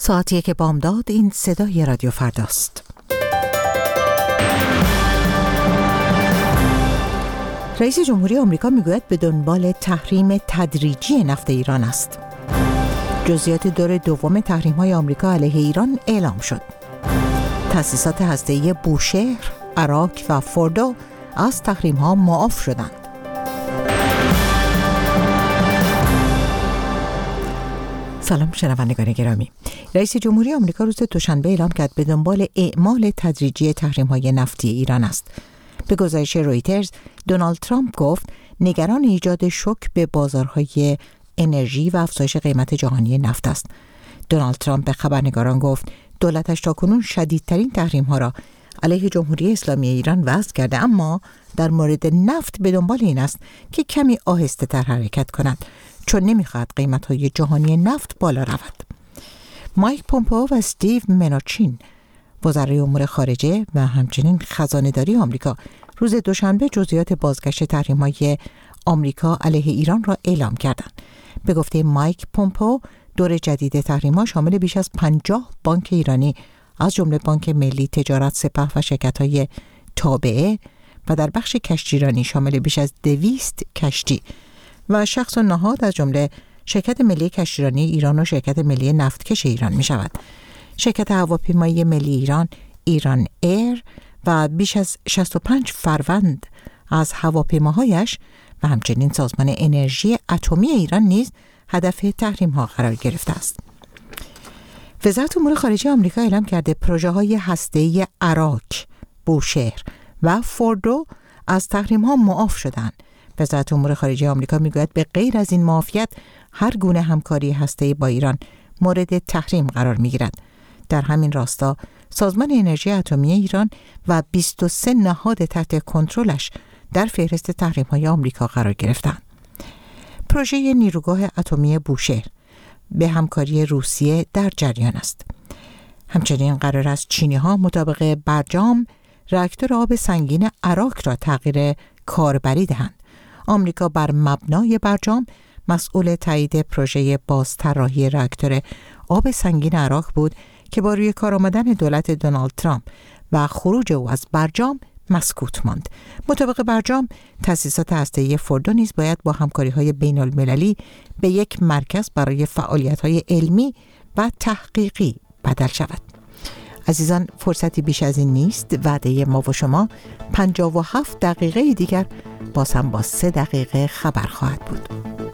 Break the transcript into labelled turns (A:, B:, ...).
A: ساعتی که بامداد، این صدای رادیو فرداست. رئیس جمهوری آمریکا میگوید به دنبال تحریم تدریجی نفت ایران است. جزئیات دور دوم تحریم‌های آمریکا علیه ایران اعلام شد. تأسیسات هسته‌ای بوشهر، اراک و فوردو از تحریم‌ها معاف شدند. سلام شنوندگان گرامی. رئیس جمهوری آمریکا روز دوشنبه اعلام کرد به دنبال اعمال تدریجی تحریم‌های نفتی ایران است. به گزارش رویترز، دونالد ترامپ گفت نگران ایجاد شوک به بازارهای انرژی و افزایش قیمت جهانی نفت است. دونالد ترامپ به خبرنگاران گفت دولتش تاکنون شدیدترین تحریم‌ها را علیه جمهوری اسلامی ایران وضع کرده، اما در مورد نفت به دنبال این است که کمی آهسته‌تر حرکت کند، چون نمی‌خواهد قیمت‌های جهانی نفت بالا رود. مایک پومپئو و استیو منوچین، وزرای امور خارجه و همچنین خزانه‌داری آمریکا، روز دوشنبه جزئیات بازگشت تحریم‌های آمریکا علیه ایران را اعلام کردند. به گفته مایک پومپئو، دور جدید تحریم‌ها شامل بیش از 50 بانک ایرانی از جمله بانک ملی، تجارت، سپه و شرکت‌های تابعه و در بخش کشتیرانی شامل بیش از 200 کشتی و شخص و نهاد از جمله شرکت ملی کشتیرانی ایران و شرکت ملی نفتکش ایران می شود. شرکت هواپیمایی ملی ایران، ایران ایر و بیش از 65 فروند از هواپیماهایش و همچنین سازمان انرژی اتمی ایران نیز هدف تحریم‌ها قرار گرفته است. وزارت امور خارجه آمریکا اعلام کرده پروژه‌های هسته‌ای اراک، بوشهر و فوردو از تحریم‌ها معاف شدند. وزارت امور خارجه آمریکا میگوید به غیر از این معافیت، هر گونه همکاری هسته‌ای با ایران مورد تحریم قرار می‌گیرد. در همین راستا سازمان انرژی اتمی ایران و 23 نهاد تحت کنترلش در فهرست تحریم‌های آمریکا قرار گرفتند. پروژه نیروگاه اتمی بوشهر به همکاری روسیه در جریان است. همچنین قرار است چینی‌ها مطابق برجام راکتور آب سنگین اراک را تغییر کاربری دهند. آمریکا بر مبنای برجام مسئول تایید پروژه بازطراحی راکتور آب سنگین اراک بود که با روی کار آمدن دولت دونالد ترامپ و خروج او از برجام مسکوت ماند. مطابق برجام، تأسیسات هسته‌ای فوردو نیز باید با همکاری‌های بین‌المللی به یک مرکز برای فعالیت‌های علمی و تحقیقی بدل شود. عزیزان، فرصتی بیش از این نیست. وعده ما و شما 57 دقیقه دیگر باز هم با 3 دقیقه خبر خواهد بود.